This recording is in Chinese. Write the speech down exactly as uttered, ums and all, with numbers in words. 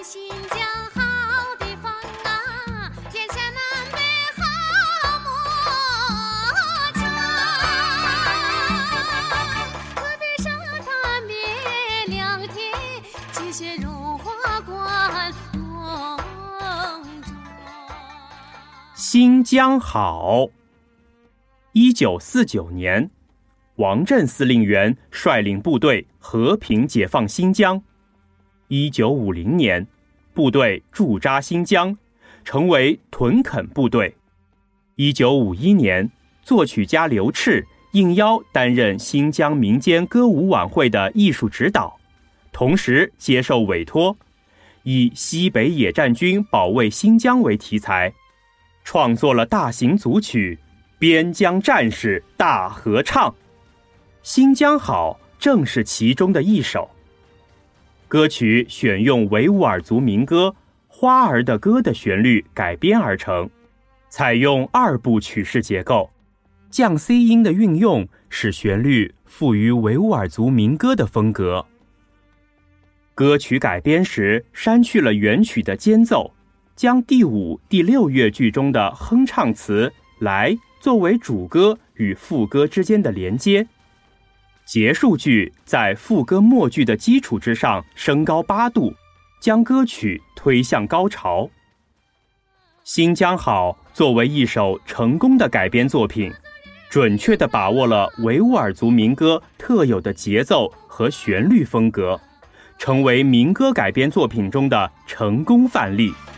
新疆好地方啊，天下南北好莫测。河边沙滩别两天，积雪融化观龙庄。 新疆好。一九四九年，王震司令员率领部队和平解放新疆。一九五零年，部队驻扎新疆，成为屯垦部队。一九五一年，作曲家刘炽应邀担任新疆民间歌舞晚会的艺术指导，同时接受委托，以西北野战军保卫新疆为题材，创作了大型组曲《边疆战士大合唱》。新疆好正是其中的一首。歌曲选用维吾尔族民歌《花儿的歌》的旋律改编而成，采用二部曲式结构，降 C 音的运用使旋律富于维吾尔族民歌的风格。歌曲改编时删去了原曲的间奏，将第五、第六乐句中的哼唱词来作为主歌与副歌之间的连接，结束句在副歌末句的基础之上升高八度，将歌曲推向高潮。新疆好作为一首成功的改编作品，准确地把握了维吾尔族民歌特有的节奏和旋律风格，成为民歌改编作品中的成功范例。